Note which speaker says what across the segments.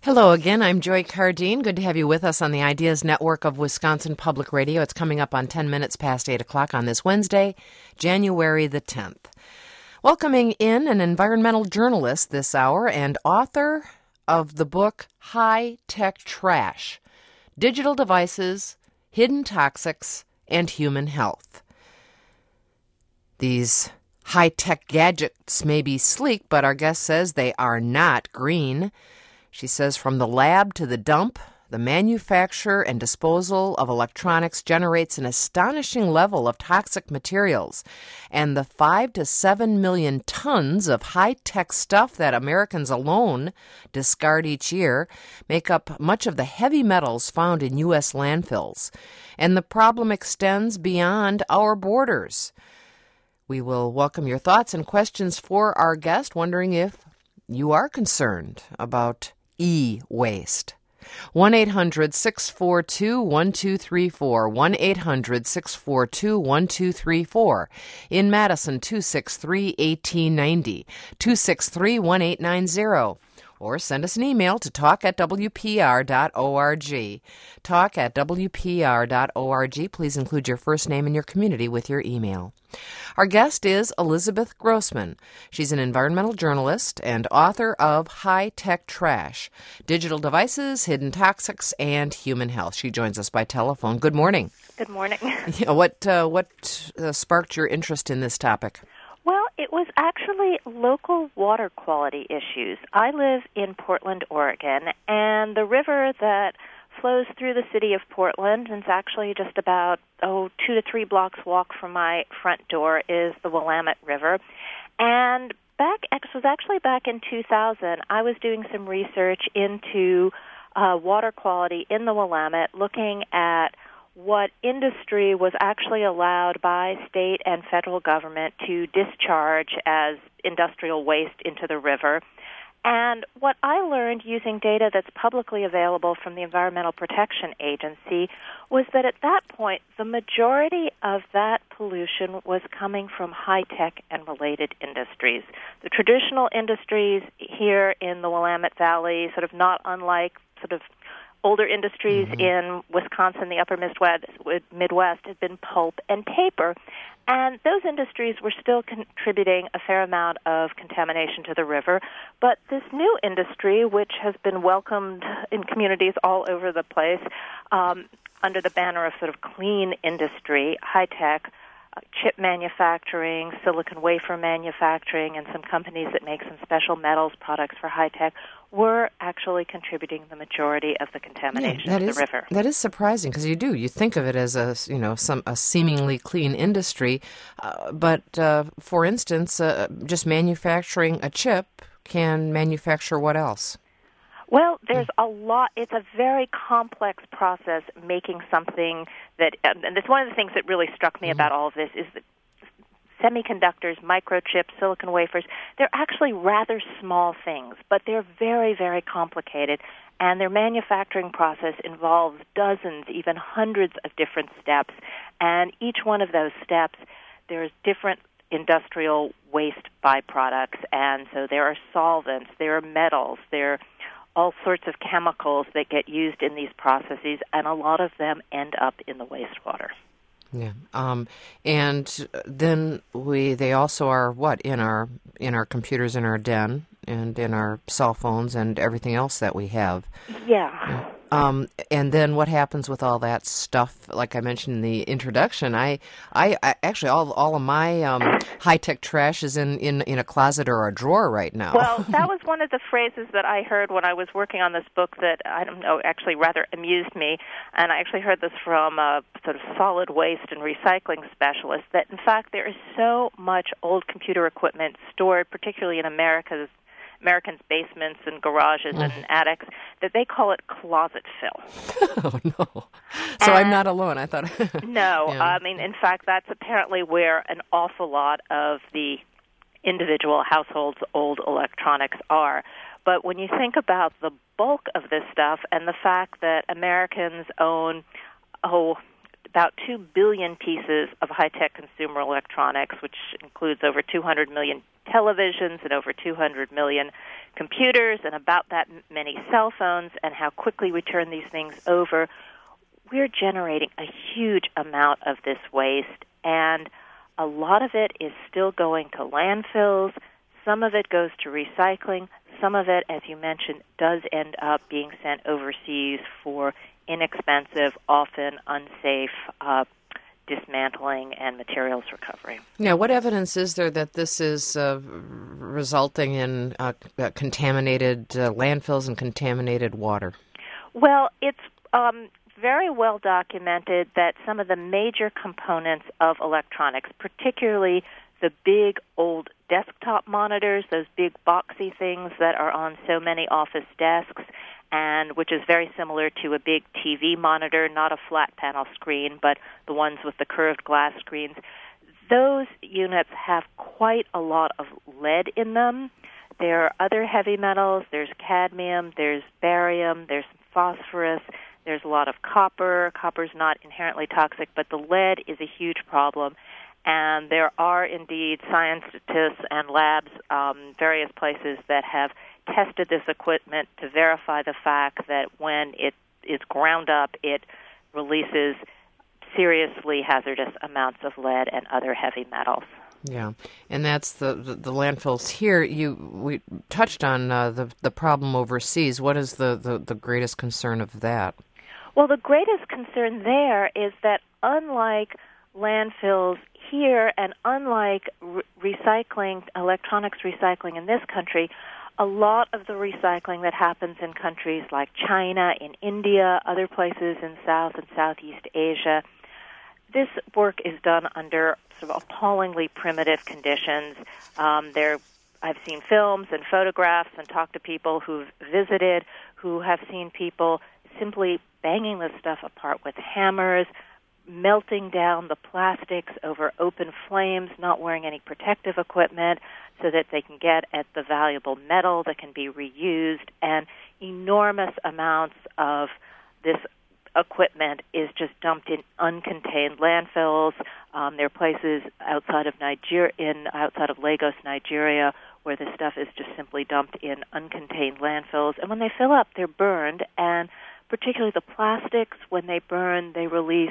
Speaker 1: Hello again. I'm Joy Cardine. Good to have you with us on the Ideas Network of Wisconsin Public Radio. It's coming up on 10 minutes past 8 o'clock on this Wednesday, January the 10th. Welcoming in an environmental journalist this hour and author of the book High Tech Trash: Digital Devices, Hidden Toxics, and Human Health. These high-tech gadgets may be sleek, but our guest says they are not green. She says from the lab to the dump, the manufacture and disposal of electronics generates an astonishing level of toxic materials, and the 5 to 7 million tons of high-tech stuff that Americans alone discard each year make up much of the heavy metals found in U.S. landfills. And the problem extends beyond our borders. We will welcome your thoughts and questions for our guest, wondering if you are concerned about e-waste. 1-800-642-1234, 1-800-642-1234. In Madison, 263-1890, 263-1890. Or send us an email to talk@wpr.org. Talk@wpr.org. Please include your first name and your community with your email. Our guest is Elizabeth Grossman. She's an environmental journalist and author of High Tech Trash: Digital Devices, Hidden Toxics, and Human Health. She joins us by telephone. Good morning.
Speaker 2: Good morning.
Speaker 1: What sparked your interest in this topic?
Speaker 2: Well, it was actually local water quality issues. I live in Portland, Oregon, and the river that flows through the city of Portland, and it's actually just about 2 to 3 blocks walk from my front door, is the Willamette River. And it was actually back in 2000, I was doing some research into water quality in the Willamette, looking at what industry was actually allowed by state and federal government to discharge as industrial waste into the river. And what I learned using data that's publicly available from the Environmental Protection Agency was that at that point, the majority of that pollution was coming from high-tech and related industries. The traditional industries here in the Willamette Valley, sort of not unlike sort of older industries in Wisconsin, the upper Midwest, had been pulp and paper. And those industries were still contributing a fair amount of contamination to the river. But this new industry, which has been welcomed in communities all over the place under the banner of sort of clean industry, high-tech, chip manufacturing, silicon wafer manufacturing, and some companies that make some special metals products for high-tech, were actually contributing the majority of the contamination to the river.
Speaker 1: That is surprising, because you think of it as a seemingly clean industry, but for instance, just manufacturing a chip can manufacture what else?
Speaker 2: Well, there's a lot. It's a very complex process making something that, and that's one of the things that really struck me about all of this, is that semiconductors, microchips, silicon wafers, they're actually rather small things, but they're very, very complicated, and their manufacturing process involves dozens, even hundreds of different steps, and each one of those steps, there's different industrial waste byproducts, and so there are solvents, there are metals, there are all sorts of chemicals that get used in these processes, and a lot of them end up in the wastewater.
Speaker 1: Yeah, and then they also are in our computers in our den and in our cell phones and everything else that we have.
Speaker 2: Yeah.
Speaker 1: And then what happens with all that stuff? Like I mentioned in the introduction, I actually all of my high-tech trash is in a closet or a drawer right now.
Speaker 2: Well, that was one of the phrases that I heard when I was working on this book that, I don't know, actually rather amused me. And I actually heard this from a sort of solid waste and recycling specialist, that in fact there is so much old computer equipment stored, particularly in Americans' basements and garages and attics, that they call it closet fill.
Speaker 1: Oh, no. So I'm not alone, I thought.
Speaker 2: No.
Speaker 1: Yeah.
Speaker 2: I mean, in fact, that's apparently where an awful lot of the individual households' old electronics are. But when you think about the bulk of this stuff and the fact that Americans own, about 2 billion pieces of high-tech consumer electronics, which includes over 200 million televisions and over 200 million computers and about that many cell phones, and how quickly we turn these things over. We're generating a huge amount of this waste, and a lot of it is still going to landfills. Some of it goes to recycling. Some of it, as you mentioned, does end up being sent overseas for inexpensive, often unsafe dismantling and materials recovery.
Speaker 1: Yeah, what evidence is there that this is resulting in contaminated landfills and contaminated water?
Speaker 2: Well, it's very well documented that some of the major components of electronics, particularly the big old desktop monitors, those big boxy things that are on so many office desks, and which is very similar to a big TV monitor, not a flat panel screen, but the ones with the curved glass screens. Those units have quite a lot of lead in them. There are other heavy metals. There's cadmium, there's barium, there's phosphorus, there's a lot of copper. Copper's not inherently toxic, but the lead is a huge problem. And there are indeed scientists and labs, various places that have tested this equipment to verify the fact that when it is ground up, it releases seriously hazardous amounts of lead and other heavy metals.
Speaker 1: Yeah, and that's the landfills here. We touched on the problem overseas. What is the greatest concern of that?
Speaker 2: Well, the greatest concern there is that unlike landfills here and unlike recycling, electronics recycling in this country, a lot of the recycling that happens in countries like China, in India, other places in South and Southeast Asia, this work is done under sort of appallingly primitive conditions. I've seen films and photographs and talked to people who've visited who have seen people simply banging this stuff apart with hammers, melting down the plastics over open flames, not wearing any protective equipment so that they can get at the valuable metal that can be reused, and enormous amounts of this equipment is just dumped in uncontained landfills. There are places outside of Lagos, Nigeria, where this stuff is just simply dumped in uncontained landfills. And when they fill up, they're burned, and particularly the plastics, when they burn, they release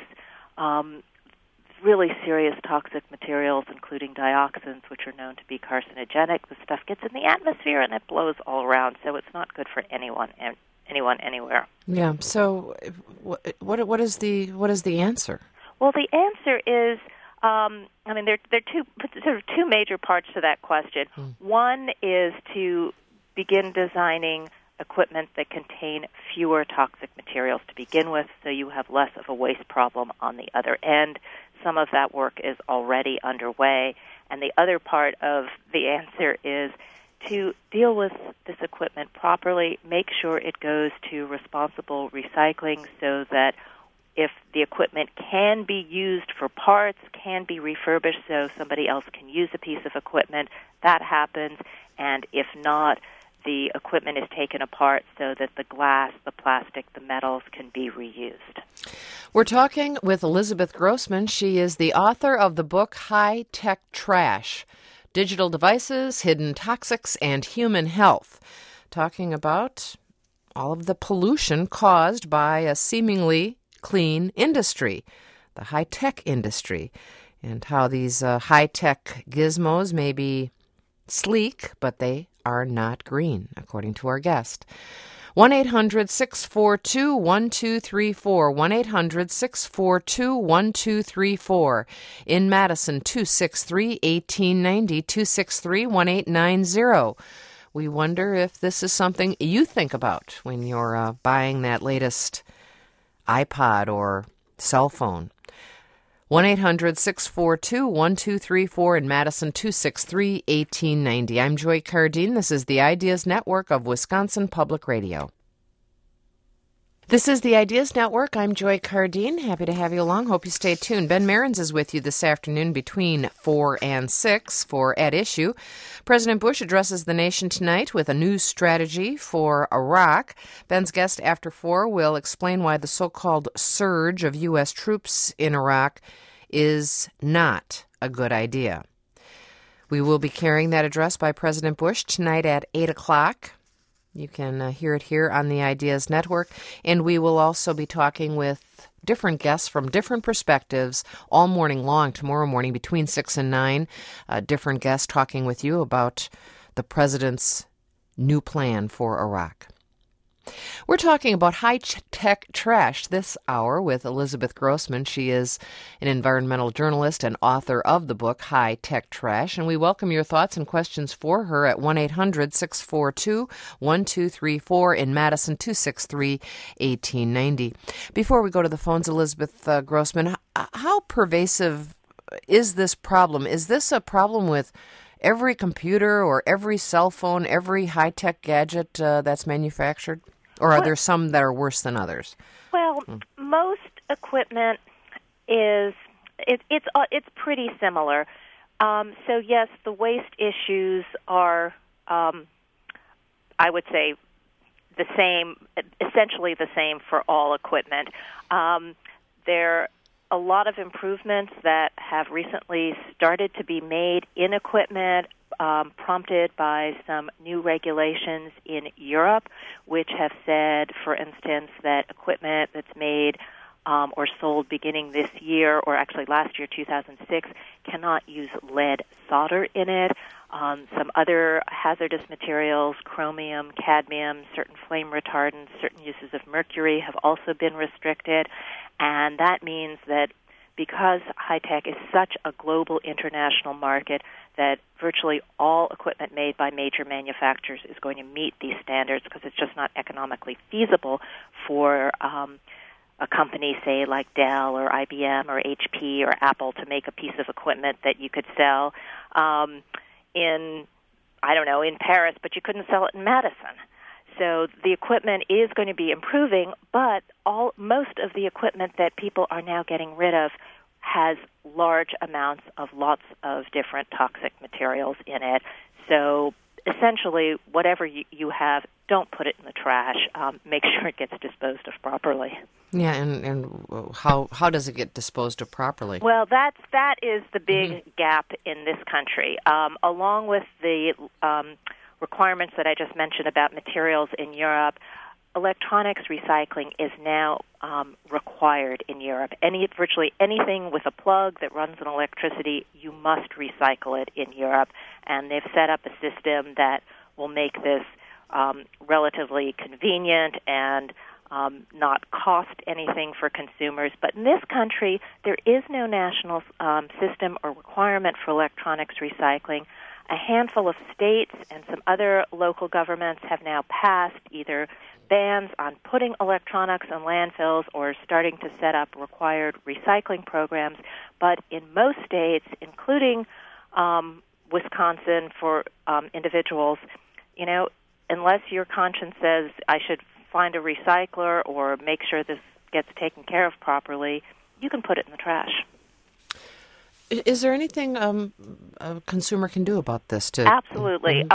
Speaker 2: really serious toxic materials, including dioxins, which are known to be carcinogenic. The stuff gets in the atmosphere and it blows all around, so it's not good for anyone anywhere.
Speaker 1: Yeah. So, what is the answer?
Speaker 2: Well, the answer is, there are two major parts to that question. One is to begin designing equipment that contain fewer toxic materials to begin with, so you have less of a waste problem on the other end. Some of that work is already underway. And the other part of the answer is to deal with this equipment properly, make sure it goes to responsible recycling so that if the equipment can be used for parts, can be refurbished so somebody else can use a piece of equipment, that happens. And if not, the equipment is taken apart so that the glass, the plastic, the metals can be reused.
Speaker 1: We're talking with Elizabeth Grossman. She is the author of the book High Tech Trash: Digital Devices, Hidden Toxics, and Human Health, talking about all of the pollution caused by a seemingly clean industry, the high-tech industry, and how these high-tech gizmos may be sleek, but they are not green, according to our guest. 1-800-642-1234, 1-800-642-1234. In Madison, 263-1890, 263-1890. We wonder if this is something you think about when you're buying that latest iPod or cell phone. 1-800-642-1234 in Madison, 263-1890. I'm Joy Cardine. This is the Ideas Network of Wisconsin Public Radio. This is the Ideas Network. I'm Joy Cardine. Happy to have you along. Hope you stay tuned. Ben Mehrens is with you this afternoon between 4 and 6 for At Issue. President Bush addresses the nation tonight with a new strategy for Iraq. Ben's guest after 4 will explain why the so-called surge of U.S. troops in Iraq is not a good idea. We will be carrying that address by President Bush tonight at 8 o'clock. You can hear it here on the Ideas Network, and we will also be talking with different guests from different perspectives all morning long, tomorrow morning between 6 and 9, different guests talking with you about the president's new plan for Iraq. We're talking about high-tech trash this hour with Elizabeth Grossman. She is an environmental journalist and author of the book High Tech Trash, and we welcome your thoughts and questions for her at 1-800-642-1234 in Madison, 263-1890. Before we go to the phones, Elizabeth Grossman, how pervasive is this problem? Is this a problem with every computer or every cell phone, every high-tech gadget that's manufactured? Or are there some that are worse than others?
Speaker 2: Well, most equipment it's pretty similar. So yes, the waste issues are, I would say, the same, essentially the same for all equipment. There are a lot of improvements that have recently started to be made in equipment, prompted by some new regulations in Europe, which have said, for instance, that equipment that's made or sold beginning this year, or actually last year, 2006, cannot use lead solder in it. Some other hazardous materials, chromium, cadmium, certain flame retardants, certain uses of mercury have also been restricted. And that means that because high-tech is such a global international market, that virtually all equipment made by major manufacturers is going to meet these standards, because it's just not economically feasible for a company, say, like Dell or IBM or HP or Apple to make a piece of equipment that you could sell in Paris, but you couldn't sell it in Madison. So the equipment is going to be improving, but most of the equipment that people are now getting rid of has large amounts of lots of different toxic materials in it. So essentially, whatever you have, don't put it in the trash. Make sure it gets disposed of properly.
Speaker 1: Yeah, and how does it get disposed of properly?
Speaker 2: Well, that is the big gap in this country, along with the requirements that I just mentioned about materials in Europe. Electronics recycling is now required in Europe. Virtually anything with a plug that runs on electricity, you must recycle it in Europe. And they've set up a system that will make this relatively convenient and not cost anything for consumers. But in this country, there is no national system or requirement for electronics recycling. A handful of states and some other local governments have now passed either bans on putting electronics in landfills or starting to set up required recycling programs. But in most states, including Wisconsin for individuals, unless your conscience says I should find a recycler or make sure this gets taken care of properly, you can put it in the trash.
Speaker 1: Is there anything a consumer can do about this?
Speaker 2: Absolutely.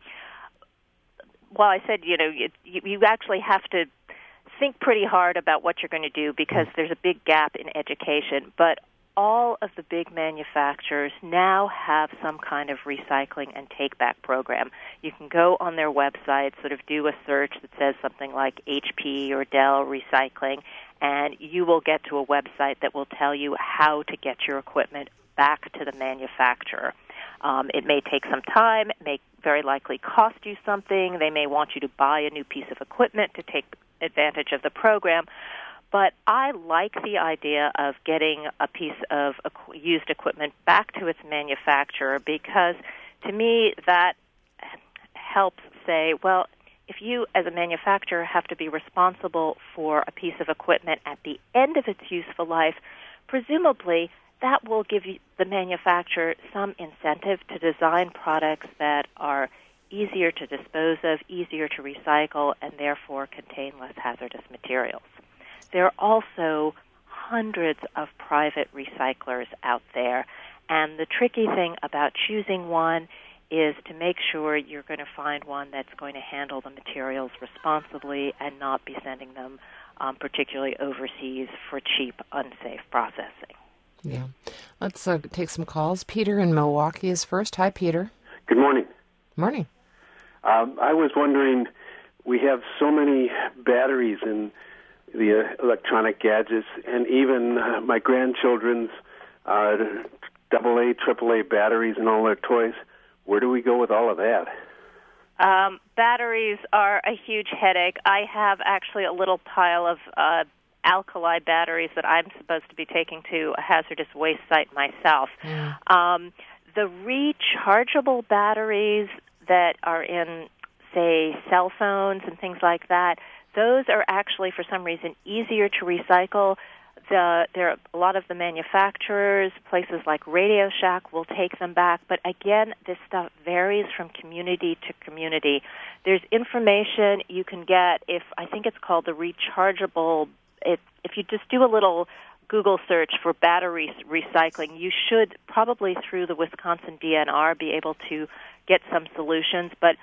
Speaker 2: Well, I said, you actually have to think pretty hard about what you're going to do, because there's a big gap in education. But all of the big manufacturers now have some kind of recycling and take-back program. You can go on their website, sort of do a search that says something like HP or Dell recycling, and you will get to a website that will tell you how to get your equipment back to the manufacturer. It may take some time. It may very likely cost you something. They may want you to buy a new piece of equipment to take advantage of the program. But I like the idea of getting a piece of used equipment back to its manufacturer, because to me that helps say, well, if you as a manufacturer have to be responsible for a piece of equipment at the end of its useful life, presumably that will give the manufacturer some incentive to design products that are easier to dispose of, easier to recycle, and therefore contain less hazardous materials. There are also hundreds of private recyclers out there, and the tricky thing about choosing one is to make sure you're going to find one that's going to handle the materials responsibly and not be sending them particularly overseas for cheap, unsafe processing.
Speaker 1: Yeah. Let's take some calls. Peter in Milwaukee is first. Hi, Peter.
Speaker 3: Good morning.
Speaker 1: Morning.
Speaker 3: I was wondering, we have so many batteries in the electronic gadgets, and even my grandchildren's AA, AAA batteries and all their toys. Where do we go with all of that?
Speaker 2: Batteries are a huge headache. I have actually a little pile of alkali batteries that I'm supposed to be taking to a hazardous waste site myself. The rechargeable batteries that are in, say, cell phones and things like that, those are actually, for some reason, easier to recycle. There are a lot of the manufacturers, places like Radio Shack will take them back. But again, this stuff varies from community to community. There's information you can get I think it's called the rechargeable. If you just do a little Google search for battery recycling, you should probably through the Wisconsin DNR be able to get some solutions. But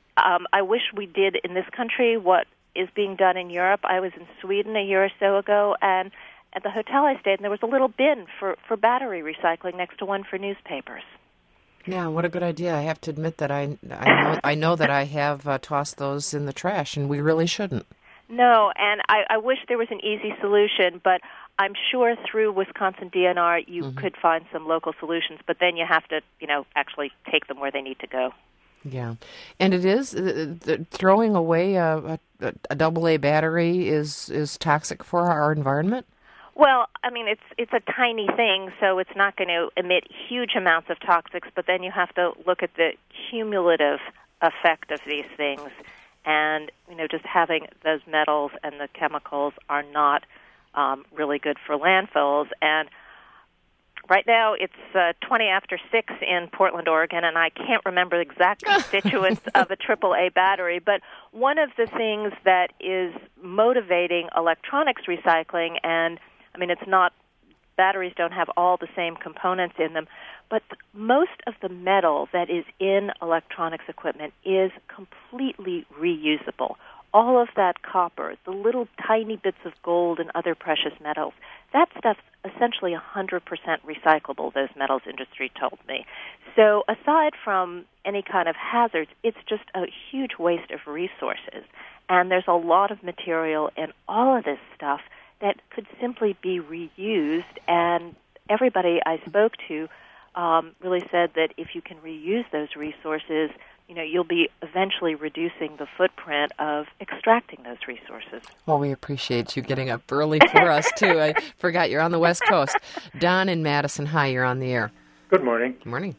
Speaker 2: I wish we did in this country what is being done in Europe. I was in Sweden a year or so ago, and at the hotel I stayed, and there was a little bin for battery recycling next to one for newspapers.
Speaker 1: Yeah, what a good idea. I have to admit that I know that I have tossed those in the trash, and we really shouldn't.
Speaker 2: No, and I wish there was an easy solution, but I'm sure through Wisconsin DNR you could find some local solutions, but then you have to, actually take them where they need to go.
Speaker 1: Yeah, and it is throwing away a AA battery is toxic for our environment.
Speaker 2: Well, I mean, it's a tiny thing, so it's not going to emit huge amounts of toxics, but then you have to look at the cumulative effect of these things. And, just having those metals and the chemicals are not really good for landfills. And right now it's 20 after 6 in Portland, Oregon, and I can't remember the exact constituents of a AAA battery. But one of the things that is motivating electronics recycling, and it's not, batteries don't have all the same components in them, but most of the metal that is in electronics equipment is completely reusable. All of that copper, the little tiny bits of gold and other precious metals, that stuff's essentially 100% recyclable, those metals industry told me. So aside from any kind of hazards, it's just a huge waste of resources. And there's a lot of material in all of this stuff that could simply be reused, and everybody I spoke to really said that if you can reuse those resources, you'll be eventually reducing the footprint of extracting those resources.
Speaker 1: Well, we appreciate you getting up early for us, too. I forgot you're on the West Coast. Don in Madison, hi, you're on the air.
Speaker 4: Good morning.
Speaker 1: Good morning.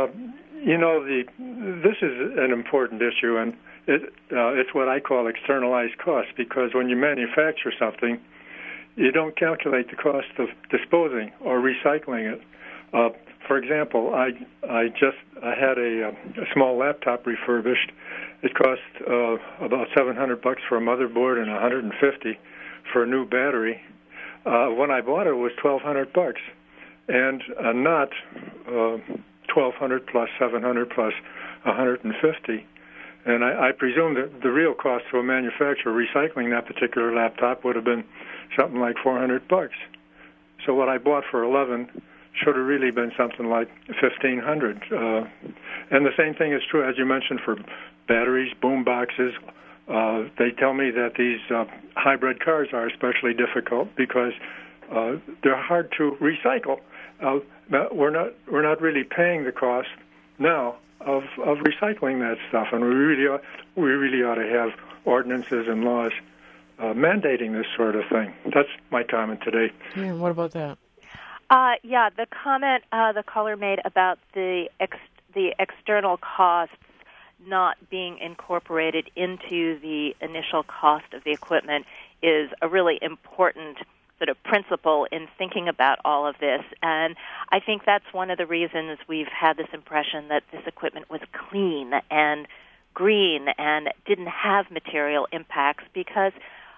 Speaker 4: This is an important issue, and it's what I call externalized costs, because when you manufacture something, you don't calculate the cost of disposing or recycling it. For example, I had a small laptop refurbished. It cost about $700 for a motherboard and $150 for a new battery. When I bought it, it was $1,200, and not $1,200 plus $700 plus $150. And I presume that the real cost to a manufacturer recycling that particular laptop would have been something like $400. So what I bought for $1,100 should have really been something like $1,500. And the same thing is true, as you mentioned, for batteries, boom boxes. They tell me that these hybrid cars are especially difficult because they're hard to recycle. We're not really paying the cost now of recycling that stuff, and we really ought to have ordinances and laws mandating this sort of thing. That's my comment today.
Speaker 1: Yeah, what about that?
Speaker 2: The comment the caller made about the external costs not being incorporated into the initial cost of the equipment is a really important sort of principle in thinking about all of this. And I think that's one of the reasons we've had this impression that this equipment was clean and green and didn't have material impacts because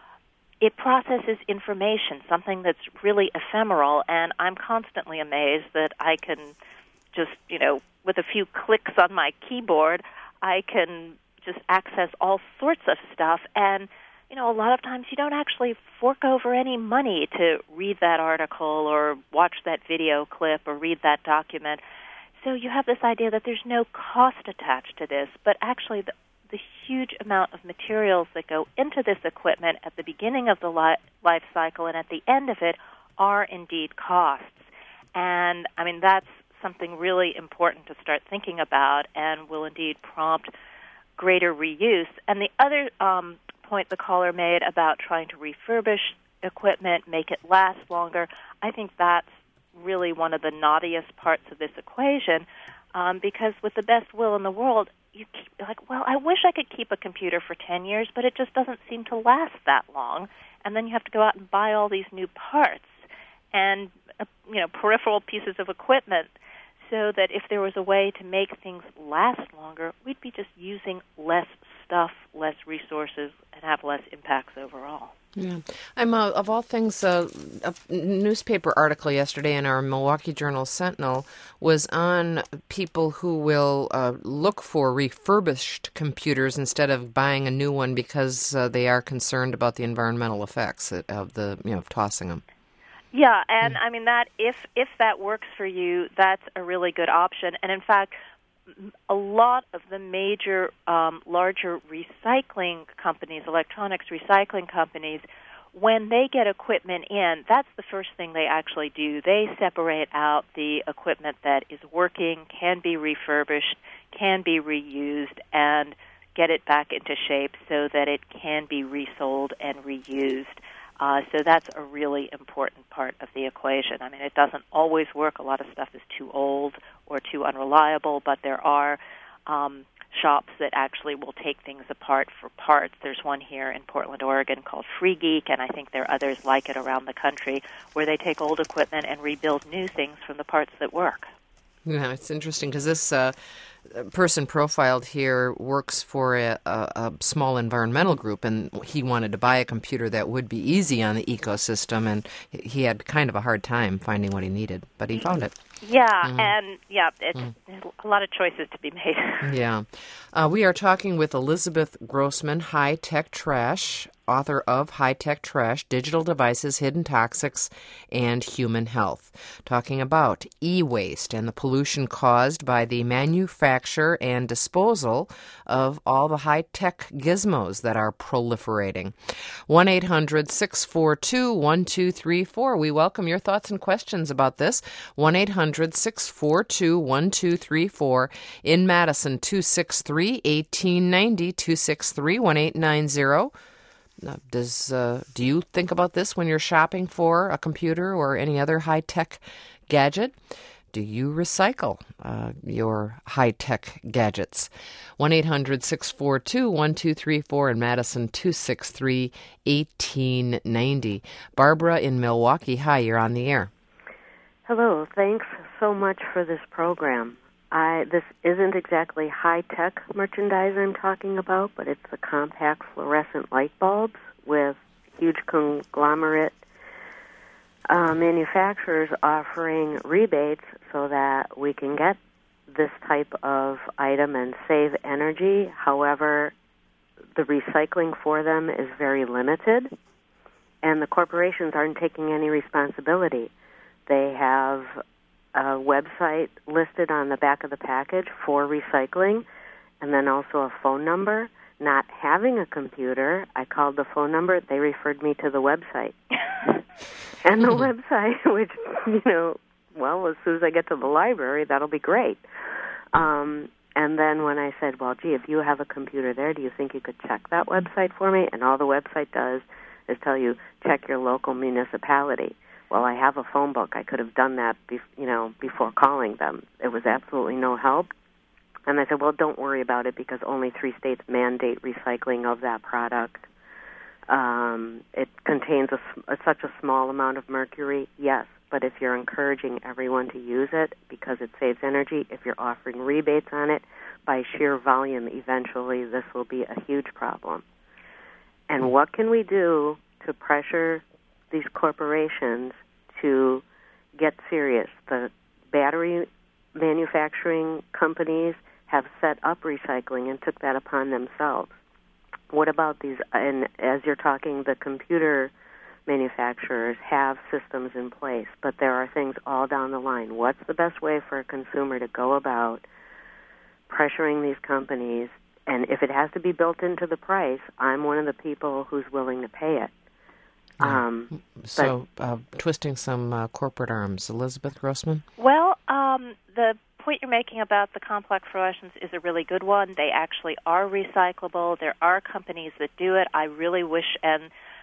Speaker 2: it processes information, something that's really ephemeral, and I'm constantly amazed that I can just, with a few clicks on my keyboard, I can just access all sorts of stuff. And, a lot of times you don't actually fork over any money to read that article or watch that video clip or read that document. So you have this idea that there's no cost attached to this, but actually the huge amount of materials that go into this equipment at the beginning of the life cycle and at the end of it are indeed costs. And, that's something really important to start thinking about and will indeed prompt greater reuse. And the other point the caller made about trying to refurbish equipment, make it last longer, I think that's really one of the naughtiest parts of this equation, because with the best will in the world, you keep I wish I could keep a computer for 10 years, but it just doesn't seem to last that long. And then you have to go out and buy all these new parts and peripheral pieces of equipment, so that if there was a way to make things last longer, we'd be just using less stuff, less resources, and have less impacts overall.
Speaker 1: Yeah. I'm, of all things, a newspaper article yesterday in our Milwaukee Journal-Sentinel was on people who will look for refurbished computers instead of buying a new one because they are concerned about the environmental effects of tossing them.
Speaker 2: Yeah, and that if that works for you, that's a really good option. And in fact, a lot of the major, larger recycling companies, electronics recycling companies, when they get equipment in, that's the first thing they actually do. They separate out the equipment that is working, can be refurbished, can be reused, and get it back into shape so that it can be resold and reused. So that's a really important part of the equation. It doesn't always work. A lot of stuff is too old or too unreliable, but there are shops that actually will take things apart for parts. There's one here in Portland, Oregon called Free Geek, and I think there are others like it around the country where they take old equipment and rebuild new things from the parts that work.
Speaker 1: Yeah, it's interesting because this person profiled here works for a small environmental group, and he wanted to buy a computer that would be easy on the ecosystem, and he had kind of a hard time finding what he needed, but he found it.
Speaker 2: Yeah, and it's a lot of choices to be made.
Speaker 1: Yeah. We are talking with Elizabeth Grossman, High Tech Trash, author of High Tech Trash, Digital Devices, Hidden Toxics, and Human Health, talking about e-waste and the pollution caused by the manufacture and disposal of all the high-tech gizmos that are proliferating. 1-800-642-1234. We welcome your thoughts and questions about this. 1-800-642-1234. In Madison, 263-1890, 263-1890. Do you think about this when you're shopping for a computer or any other high-tech gadget? Do you recycle your high-tech gadgets? 1-800-642-1234 in Madison, 263-1890. Barbara in Milwaukee, hi, you're on the air.
Speaker 5: Hello, thanks so much for this program. This isn't exactly high-tech merchandise I'm talking about, but it's the compact fluorescent light bulbs with huge conglomerate manufacturers offering rebates so that we can get this type of item and save energy. However, the recycling for them is very limited, and the corporations aren't taking any responsibility. They have a website listed on the back of the package for recycling, and then also a phone number. Not having a computer, I called the phone number. They referred me to the website. And the website, which, as soon as I get to the library, that'll be great. And then when I said, well, gee, if you have a computer there, do you think you could check that website for me? And all the website does is tell you, check your local municipality. Well, I have a phone book. I could have done that, before calling them. It was absolutely no help. And I said, well, don't worry about it because only 3 states mandate recycling of that product. It contains such a small amount of mercury. Yes, but if you're encouraging everyone to use it because it saves energy, if you're offering rebates on it, by sheer volume, eventually this will be a huge problem. And what can we do to pressure these corporations to get serious? The battery manufacturing companies have set up recycling and took that upon themselves. What about these, and as you're talking, the computer manufacturers have systems in place, but there are things all down the line. What's the best way for a consumer to go about pressuring these companies? And if it has to be built into the price, I'm one of the people who's willing to pay it.
Speaker 1: Yeah. Twisting some corporate arms. Elizabeth Grossman?
Speaker 2: Well, the point you're making about the complex fluorescents is a really good one. They actually are recyclable. There are companies that do it. I really wish, and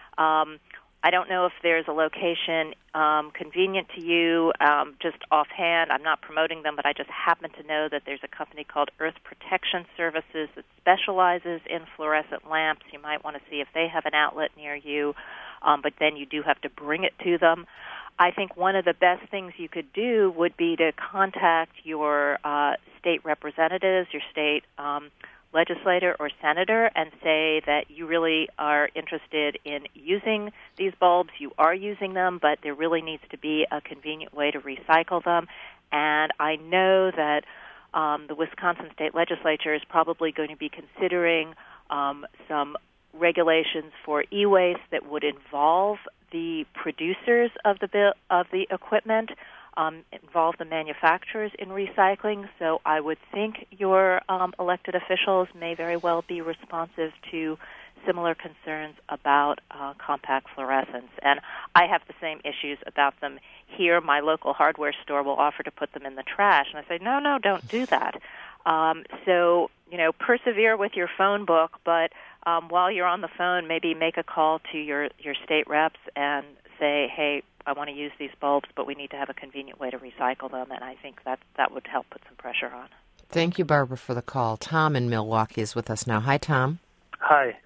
Speaker 2: I don't know if there's a location convenient to you. Just offhand, I'm not promoting them, but I just happen to know that there's a company called Earth Protection Services that specializes in fluorescent lamps. You might want to see if they have an outlet near you, but then you do have to bring it to them. I think one of the best things you could do would be to contact your state representatives, your state legislator or senator, and say that you really are interested in using these bulbs. You are using them, but there really needs to be a convenient way to recycle them. And I know that the Wisconsin State Legislature is probably going to be considering some regulations for e-waste that would involve the producers of the equipment, involve the manufacturers in recycling. So I would think your elected officials may very well be responsive to similar concerns about compact fluorescents. And I have the same issues about them here. My local hardware store will offer to put them in the trash, and I say, no, don't do that. So, persevere with your phone book, but while you're on the phone, maybe make a call to your state reps and say, hey, I want to use these bulbs, but we need to have a convenient way to recycle them, and I think that would help put some pressure on.
Speaker 1: Thank you, Barbara, for the call. Tom in Milwaukee is with us now. Hi, Tom.
Speaker 6: Hi.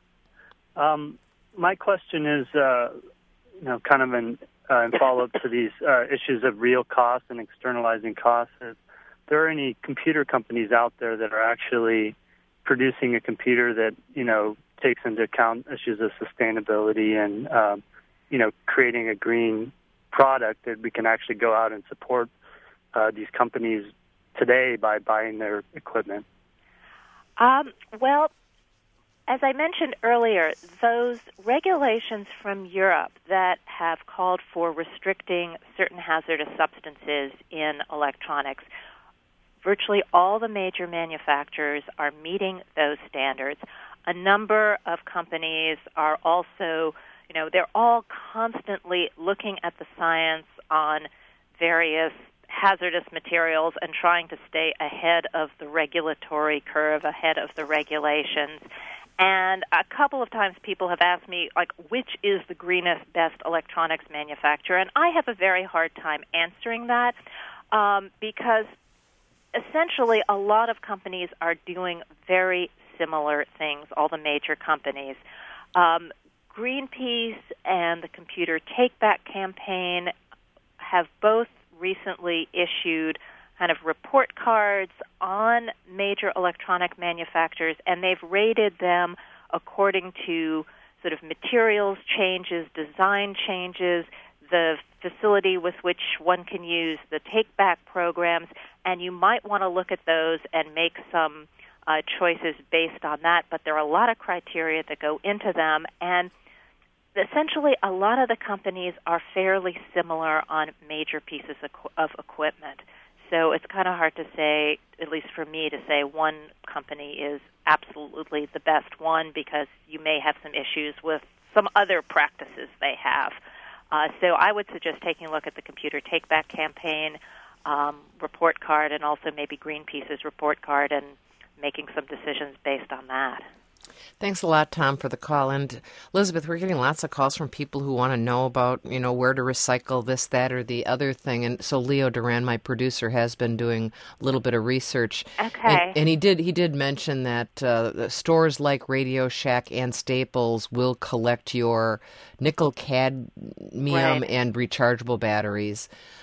Speaker 6: My question is, kind of in follow-up to these issues of real costs and externalizing costs. Is there any computer companies out there that are actually producing a computer that, takes into account issues of sustainability and, creating a green product that we can actually go out and support these companies today by buying their equipment?
Speaker 2: Well, as I mentioned earlier, those regulations from Europe that have called for restricting certain hazardous substances in electronics, virtually all the major manufacturers are meeting those standards. A number of companies are also, they're all constantly looking at the science on various hazardous materials and trying to stay ahead of the regulatory curve, ahead of the regulations. And a couple of times people have asked me, which is the greenest, best electronics manufacturer? And I have a very hard time answering that because essentially a lot of companies are doing very similar things, all the major companies. Greenpeace and the Computer Take Back campaign have both recently issued kind of report cards on major electronic manufacturers, and they've rated them according to sort of materials changes, design changes, the facility with which one can use the take-back programs, and you might want to look at those and make some choices based on that, but there are a lot of criteria that go into them, and essentially a lot of the companies are fairly similar on major pieces of equipment. So it's kind of hard to say, at least for me, to say one company is absolutely the best one because you may have some issues with some other practices they have. So I would suggest taking a look at the Computer Take Back campaign report card and also maybe Greenpeace's report card and making some decisions based on that.
Speaker 1: Thanks a lot, Tom, for the call. And Elizabeth, we're getting lots of calls from people who want to know about, where to recycle this, that, or the other thing. And so Leo Duran, my producer, has been doing a little bit of research.
Speaker 2: Okay.
Speaker 1: And he did mention that stores like Radio Shack and Staples will collect your nickel cadmium and rechargeable batteries.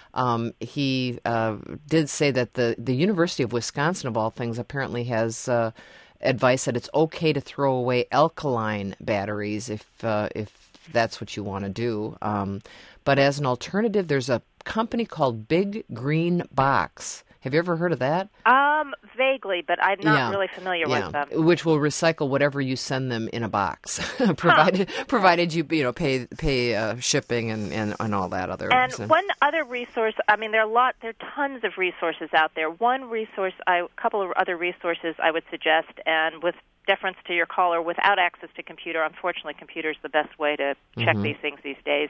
Speaker 1: He did say that the University of Wisconsin, of all things, apparently has advice that it's okay to throw away alkaline batteries if that's what you want to do. But as an alternative, there's a company called Big Green Box. Have you ever heard of that?
Speaker 2: Vaguely, but I'm not really familiar with them.
Speaker 1: Which will recycle whatever you send them in a box, provided you pay shipping and all that other.
Speaker 2: And one other resource, there are tons of resources out there. One resource, a couple of other resources I would suggest, and with deference to your caller, without access to computer, unfortunately, computer is the best way to check these things these days.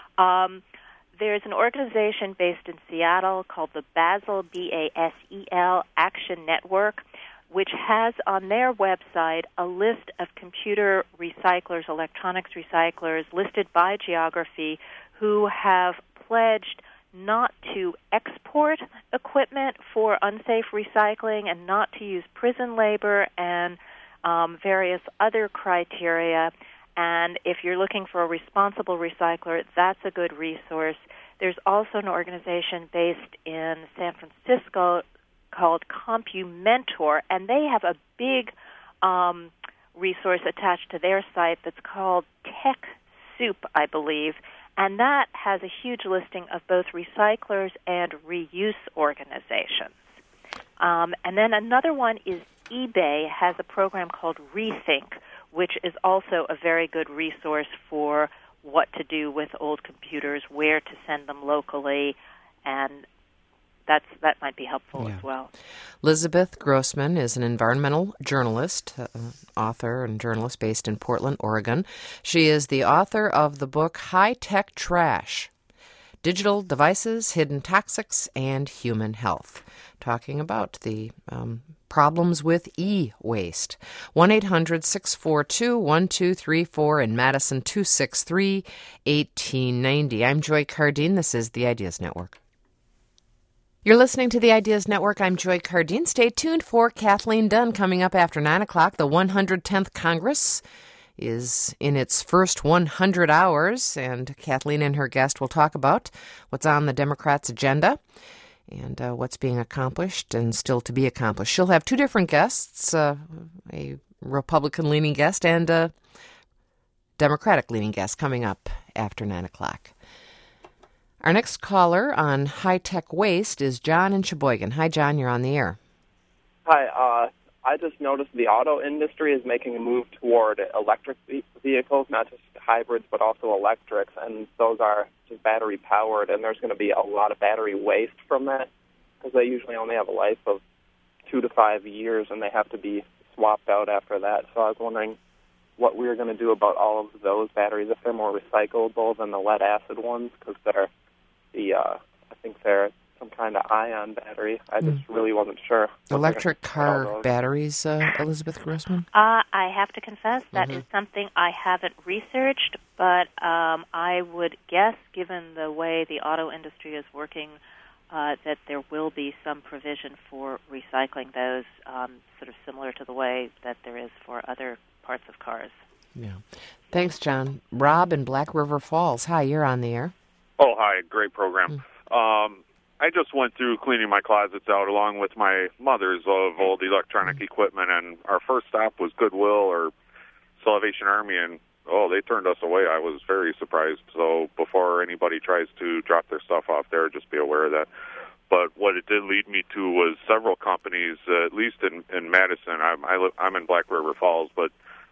Speaker 2: There's an organization based in Seattle called the Basel, BASEL, Action Network, which has on their website a list of computer recyclers, electronics recyclers, listed by geography, who have pledged not to export equipment for unsafe recycling and not to use prison labor and various other criteria. And if you're looking for a responsible recycler, that's a good resource. There's also an organization based in San Francisco called CompuMentor, and they have a big resource attached to their site that's called TechSoup, I believe, and that has a huge listing of both recyclers and reuse organizations. And then another one is eBay has a program called Rethink, which is also a very good resource for what to do with old computers, where to send them locally, and that might be helpful as well.
Speaker 1: Elizabeth Grossman is an environmental journalist, author and journalist based in Portland, Oregon. She is the author of the book High Tech Trash: Digital Devices, Hidden Toxics, and Human Health, talking about the problems with e-waste. 1-800-642-1234 in Madison, 263-1890. I'm Joy Cardine. This is the Ideas Network. You're listening to the Ideas Network. I'm Joy Cardine. Stay tuned for Kathleen Dunn coming up after 9 o'clock. The 110th Congress is in its first 100 hours, and Kathleen and her guest will talk about what's on the Democrats' agenda and what's being accomplished and still to be accomplished. She'll have two different guests, a Republican-leaning guest and a Democratic-leaning guest coming up after 9 o'clock. Our next caller on high-tech waste is John in Sheboygan. Hi, John. You're on the air.
Speaker 7: Hi. I just noticed the auto industry is making a move toward electric vehicles, not just hybrids, but also electrics, and those are just battery-powered, and there's going to be a lot of battery waste from that because they usually only have a life of 2 to 5 years, and they have to be swapped out after that. So I was wondering what we were going to do about all of those batteries, if they're more recyclable than the lead-acid ones, because they're I think they're some kind of ion battery. I just really wasn't sure.
Speaker 1: Electric car batteries, Elizabeth Grossman?
Speaker 2: I have to confess that is something I haven't researched, but I would guess, given the way the auto industry is working, that there will be some provision for recycling those, sort of similar to the way that there is for other parts of cars.
Speaker 1: Yeah. Thanks, John. Rob in Black River Falls. Hi, you're on the air.
Speaker 8: Oh, hi. Great program. I just went through cleaning my closets out along with my mother's of old electronic equipment, and our first stop was Goodwill or Salvation Army, and, they turned us away. I was very surprised. So before anybody tries to drop their stuff off there, just be aware of that. But what it did lead me to was several companies, at least in Madison. I'm in Black River Falls, but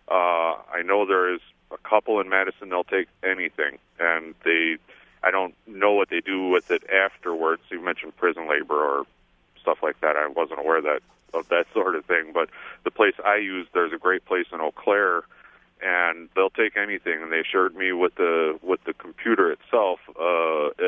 Speaker 8: I know there is a couple in Madison. They'll take anything, and I don't know what they do with it afterwards. You mentioned prison labor or stuff like that. I wasn't aware of that sort of thing. But the place I use, there's a great place in Eau Claire, and they'll take anything. And they assured me with the computer itself,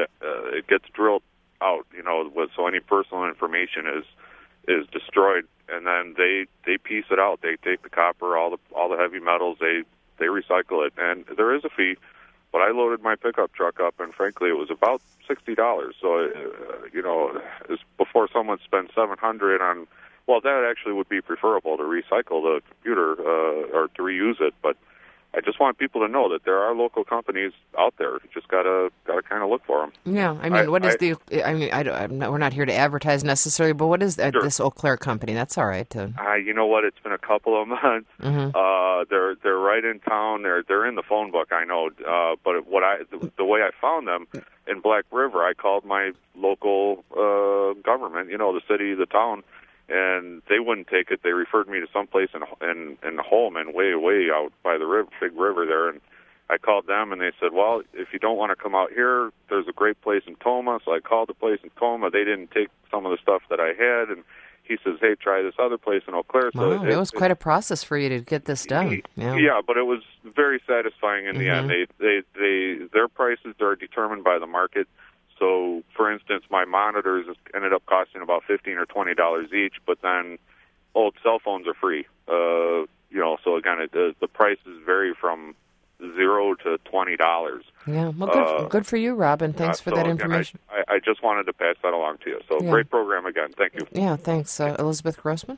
Speaker 8: it gets drilled out. So any personal information is destroyed, and then they piece it out. They take the copper, all the heavy metals, they recycle it, and there is a fee. But I loaded my pickup truck up, and frankly, it was about $60. So, it's before someone spends $700 on. Well, that actually would be preferable to recycle the computer or to reuse it. But I just want people to know that there are local companies out there. You just gotta kind of look for them.
Speaker 1: Yeah, I mean, we're not here to advertise necessarily, but what is this Eau Claire company? That's all right.
Speaker 8: You know what? It's been a couple of months.
Speaker 1: Mm-hmm.
Speaker 8: They're right in town. They're in the phone book, I know. But the way I found them in Black River, I called my local government, the city, the town, and they wouldn't take it. They referred me to someplace in Holman, way out by the big river there. And I called them, and they said, well, if you don't want to come out here, there's a great place in Toma. So I called the place in Toma. They didn't take some of the stuff that I had, and he says, hey, try this other place in Eau Claire. So
Speaker 1: it was quite a process for you to get this done.
Speaker 8: Yeah, but it was very satisfying in the end. Their prices are determined by the market. So, for instance, my monitors ended up costing about $15 or $20 each, but then old cell phones are free. So again, the prices vary from $0 to $20.
Speaker 1: Yeah, well, good for you, Rob, and thanks for that information.
Speaker 8: Again, I just wanted to pass that along to you. So, great program again. Thank you.
Speaker 1: Yeah, thanks. Elizabeth Grossman?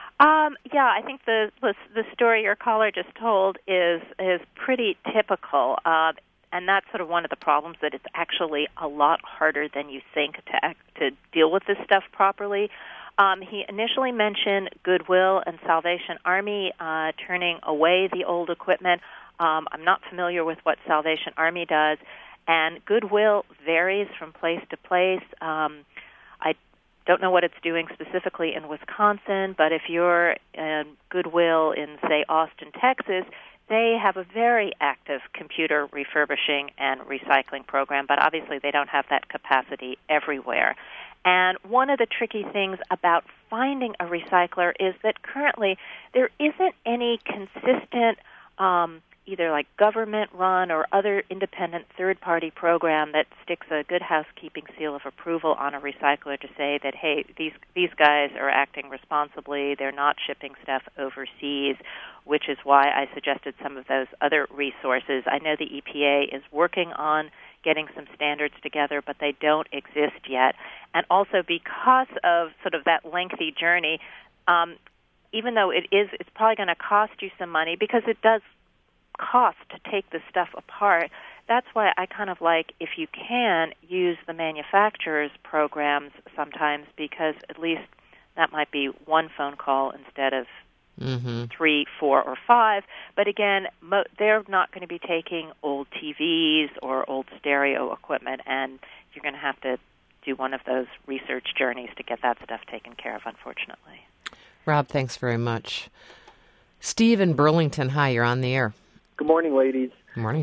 Speaker 2: I think the story your caller just told is pretty typical. And that's sort of one of the problems, that it's actually a lot harder than you think to deal with this stuff properly. He initially mentioned Goodwill and Salvation Army turning away the old equipment. I'm not familiar with what Salvation Army does, and Goodwill varies from place to place. I don't know what it's doing specifically in Wisconsin, but if you're in Goodwill in, say, Austin, Texas, they have a very active computer refurbishing and recycling program, but obviously they don't have that capacity everywhere. And one of the tricky things about finding a recycler is that currently there isn't any consistent either like government-run or other independent third-party program that sticks a good housekeeping seal of approval on a recycler to say that, hey, these guys are acting responsibly, they're not shipping stuff overseas, which is why I suggested some of those other resources. I know the EPA is working on getting some standards together, but they don't exist yet. And also because of sort of that lengthy journey, even though it's probably going to cost you some money, because it does cost to take this stuff apart, that's why I kind of like, if you can, use the manufacturer's programs sometimes, because at least that might be one phone call instead of 3, 4, or 5. But again, they're not going to be taking old TVs or old stereo equipment, and you're going to have to do one of those research journeys to get that stuff taken care of, unfortunately.
Speaker 1: Rob, thanks very much. Steve in Burlington, hi, you're on the air.
Speaker 9: Good morning, ladies.
Speaker 1: Good morning.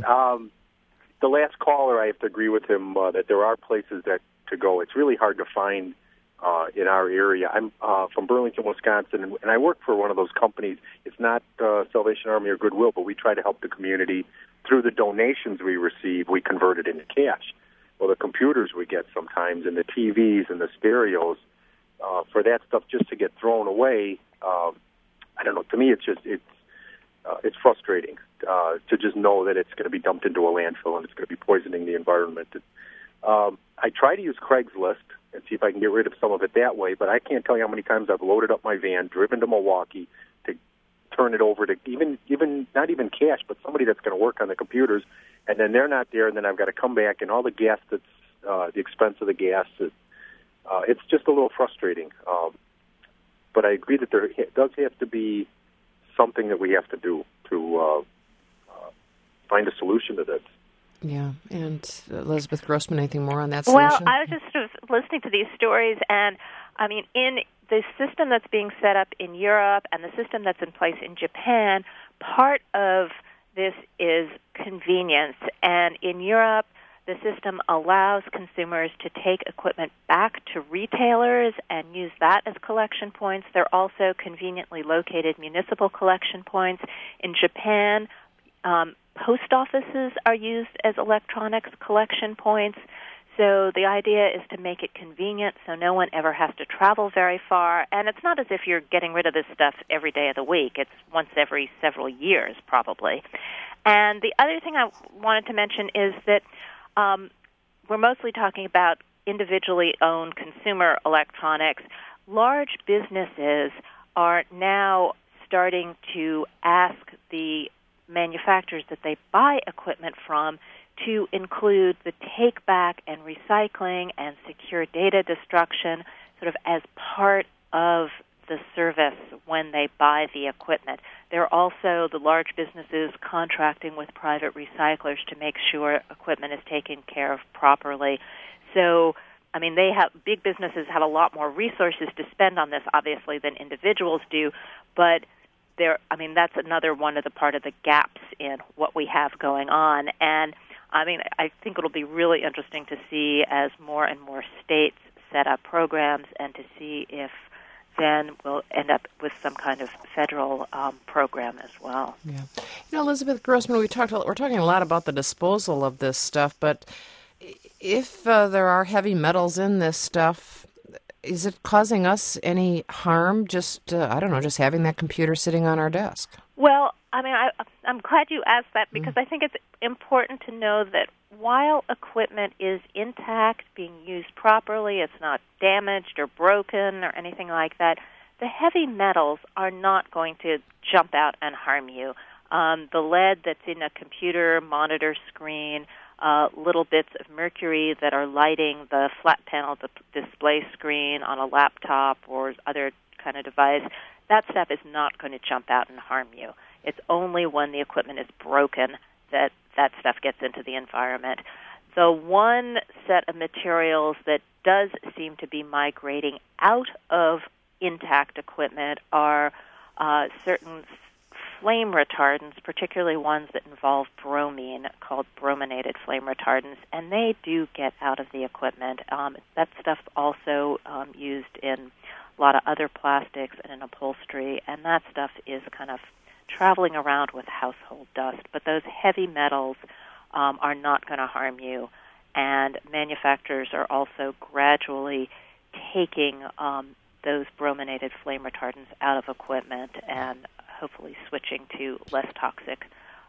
Speaker 9: The last caller, I have to agree with him that there are places to go. It's really hard to find in our area. I'm from Burlington, Wisconsin, and I work for one of those companies. It's not Salvation Army or Goodwill, but we try to help the community through the donations we receive. We convert it into cash. Well, the computers we get sometimes, and the TVs and the stereos, for that stuff just to get thrown away, I don't know. To me, it's frustrating to just know that it's going to be dumped into a landfill and it's going to be poisoning the environment. I try to use Craigslist and see if I can get rid of some of it that way, but I can't tell you how many times I've loaded up my van, driven to Milwaukee to turn it over to even not even cash, but somebody that's going to work on the computers, and then they're not there, and then I've got to come back, and all the gas that's the expense of the gas, it's just a little frustrating. But I agree that there does have to be something that we have to do to find a solution to this.
Speaker 1: Yeah, and Elizabeth Grossman, anything more on that
Speaker 2: solution?
Speaker 1: solution?
Speaker 2: Well, I was just sort of listening to these stories, and I mean, in the system that's being set up in Europe and the system that's in place in Japan, part of this is convenience. And in Europe, the system allows consumers to take equipment back to retailers and use that as collection points. There are also conveniently located municipal collection points. In Japan, post offices are used as electronics collection points. So the idea is to make it convenient so no one ever has to travel very far. And it's not as if you're getting rid of this stuff every day of the week. It's once every several years, probably. And the other thing I wanted to mention is that we're mostly talking about individually owned consumer electronics. Large businesses are now starting to ask the manufacturers that they buy equipment from to include the take-back and recycling and secure data destruction sort of as part of the service when they buy the equipment. They're also, the large businesses, contracting with private recyclers to make sure equipment is taken care of properly. So, I mean, big businesses have a lot more resources to spend on this, obviously, than individuals do, but that's another one of the part of the gaps in what we have going on. And I mean, I think it'll be really interesting to see as more and more states set up programs and to see if then we'll end up with some kind of federal program as well.
Speaker 1: Yeah. Elizabeth Grossman, we're talking a lot about the disposal of this stuff, but if there are heavy metals in this stuff, is it causing us any harm just having that computer sitting on our desk?
Speaker 2: Well, I mean, I'm glad you asked that because I think it's important to know that while equipment is intact, being used properly, it's not damaged or broken or anything like that, the heavy metals are not going to jump out and harm you. The lead that's in a computer monitor screen, little bits of mercury that are lighting the flat panel display screen on a laptop or other kind of device, that stuff is not going to jump out and harm you. It's only when the equipment is broken that that stuff gets into the environment. The one set of materials that does seem to be migrating out of intact equipment are certain flame retardants, particularly ones that involve bromine, called brominated flame retardants, and they do get out of the equipment. That stuff's also used in a lot of other plastics and in upholstery, and that stuff is kind of traveling around with household dust. But those heavy metals are not going to harm you, and manufacturers are also gradually taking those brominated flame retardants out of equipment and hopefully switching to less toxic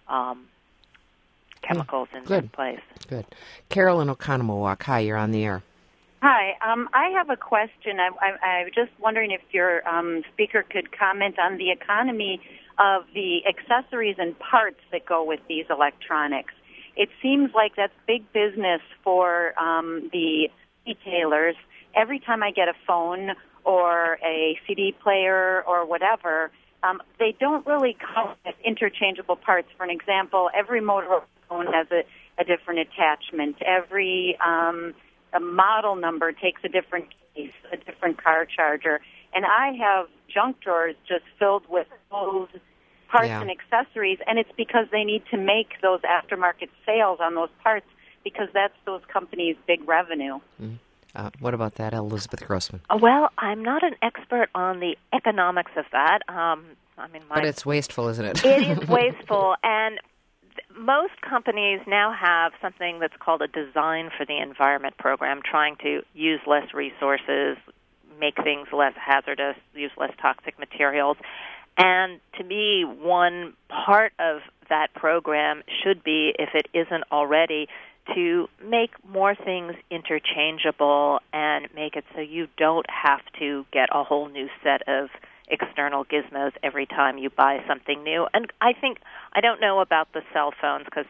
Speaker 2: chemicals in their place. Good.
Speaker 1: Carolyn Oconomowoc, hi, you're on the air.
Speaker 10: Hi, I have a question. I was just wondering if your speaker could comment on the economy of the accessories and parts that go with these electronics. It seems like that's big business for the retailers. Every time I get a phone or a CD player or whatever, they don't really come as interchangeable parts. For an example, every Motorola phone has a different attachment. Every a model number takes a different case, a different car charger. And I have junk drawers just filled with those parts and accessories, and it's because they need to make those aftermarket sales on those parts because that's those companies' big revenue.
Speaker 1: What about that, Elizabeth Grossman?
Speaker 2: Well, I'm not an expert on the economics of that.
Speaker 1: But it's wasteful, isn't it?
Speaker 2: It is wasteful, and most companies now have something that's called a Design for the Environment program, trying to use less resources, make things less hazardous, use less toxic materials. And to me, one part of that program should be, if it isn't already, to make more things interchangeable and make it so you don't have to get a whole new set of external gizmos every time you buy something new. And I don't know about the cell phones because,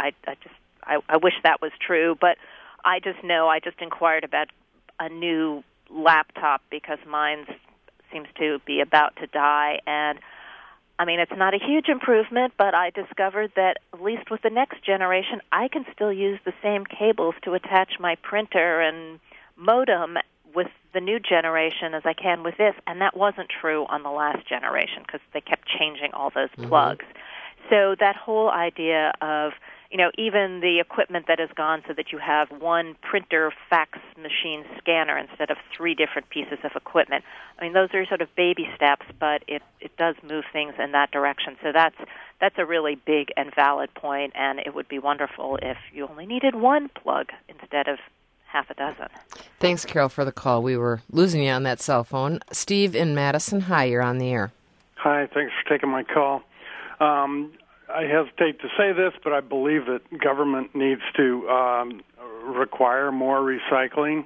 Speaker 2: I wish that was true, but I just inquired about a new laptop because mine seems to be about to die. And, it's not a huge improvement, but I discovered that at least with the next generation, I can still use the same cables to attach my printer and modem with the new generation as I can with this, and that wasn't true on the last generation because they kept changing all those plugs. So that whole idea of, even the equipment that has gone so that you have one printer, fax machine, scanner instead of 3 different pieces of equipment. Those are sort of baby steps, but it does move things in that direction. So that's a really big and valid point, and it would be wonderful if you only needed one plug instead of half a dozen.
Speaker 1: Thanks, Carol, for the call. We were losing you on that cell phone. Steve in Madison, hi, you're on the air.
Speaker 11: Hi, thanks for taking my call. I hesitate to say this, but I believe that government needs to require more recycling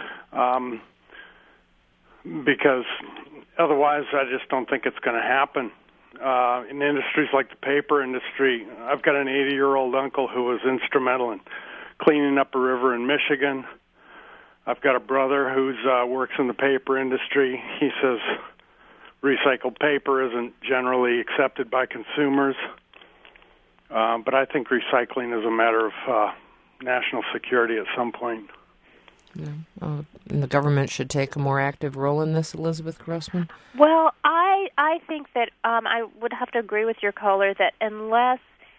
Speaker 11: because otherwise I just don't think it's going to happen. In industries like the paper industry, I've got an 80-year-old uncle who was instrumental in cleaning up a river in Michigan. I've got a brother who works in the paper industry. He says recycled paper isn't generally accepted by consumers. But I think recycling is a matter of national security at some point.
Speaker 1: Yeah. And the government should take a more active role in this, Elizabeth Grossman?
Speaker 2: Well, I think that I would have to agree with your caller that unless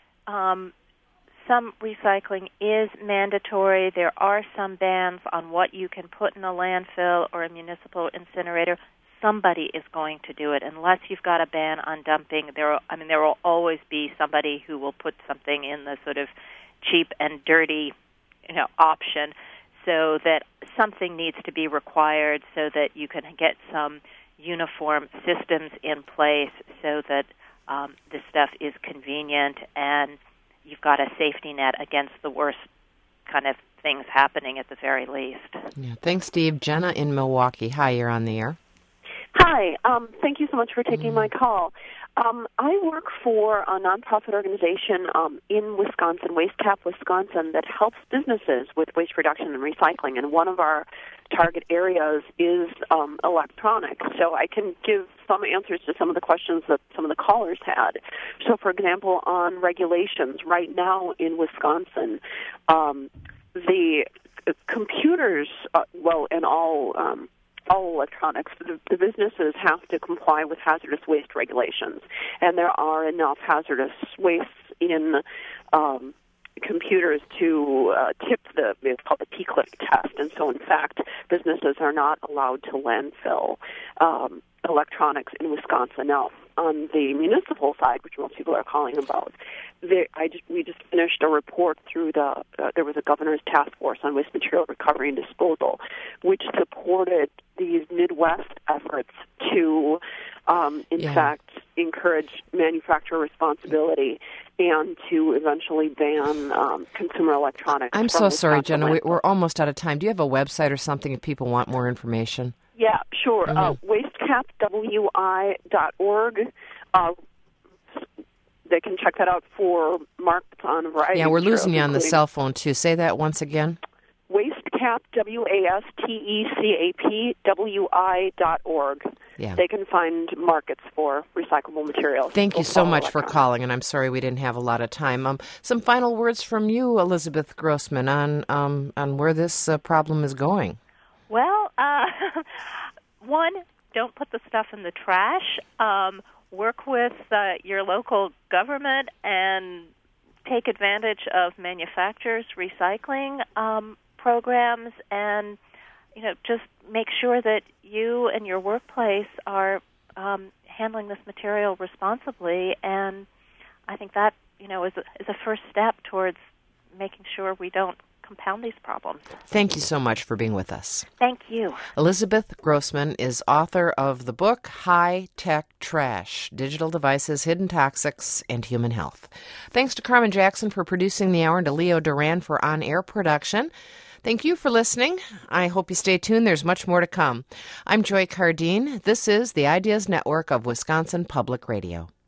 Speaker 2: some recycling is mandatory, there are some bans on what you can put in a landfill or a municipal incinerator, somebody is going to do it. Unless you've got a ban on dumping, there will always be somebody who will put something in the sort of cheap and dirty, option, so that something needs to be required so that you can get some uniform systems in place so that this stuff is convenient and you've got a safety net against the worst kind of things happening at the very least.
Speaker 1: Yeah. Thanks, Steve. Jenna in Milwaukee. Hi, you're on the air.
Speaker 12: Hi. Thank you so much for taking my call. I work for a nonprofit organization in Wisconsin, WasteCap Wisconsin, that helps businesses with waste reduction and recycling, and one of our target areas is electronics. So I can give some answers to some of the questions that some of the callers had. So, for example, on regulations, right now in Wisconsin, the computers, and all electronics, the businesses have to comply with hazardous waste regulations, and there are enough hazardous wastes in computers to tip it's called the T-clip test, and so in fact businesses are not allowed to landfill electronics in Wisconsin. Now, on the municipal side, which most people are calling about, we just finished a report through there was a governor's task force on waste material recovery and disposal, which supported these Midwest efforts to, in fact, encourage manufacturer responsibility and to eventually ban consumer electronics.
Speaker 1: I'm so sorry, Jenna. We're almost out of time. Do you have a website or something if people want more information?
Speaker 12: Yeah, sure. WasteCapWI.org. They can check that out for marks on a variety.
Speaker 1: Yeah, we're losing you on the cell phone, too. Say that once again.
Speaker 12: WasteCap, WasteCapWI.org.
Speaker 1: Yeah.
Speaker 12: They can find markets for recyclable materials.
Speaker 1: Thank you so much for calling, and I'm sorry we didn't have a lot of time. Some final words from you, Elizabeth Grossman, on where this problem is going.
Speaker 2: Well, one, don't put the stuff in the trash. Work with your local government and take advantage of manufacturers' recycling programs, and just make sure that you and your workplace are handling this material responsibly. And I think that is a first step towards making sure we don't compound these problems.
Speaker 1: Thank you so much for being with us.
Speaker 2: Thank you.
Speaker 1: Elizabeth Grossman is author of the book High Tech Trash: Digital Devices, Hidden Toxics, and Human Health. Thanks to Carmen Jackson for producing the hour and to Leo Duran for on-air production. Thank you for listening. I hope you stay tuned. There's much more to come. I'm Joy Cardine. This is the Ideas Network of Wisconsin Public Radio.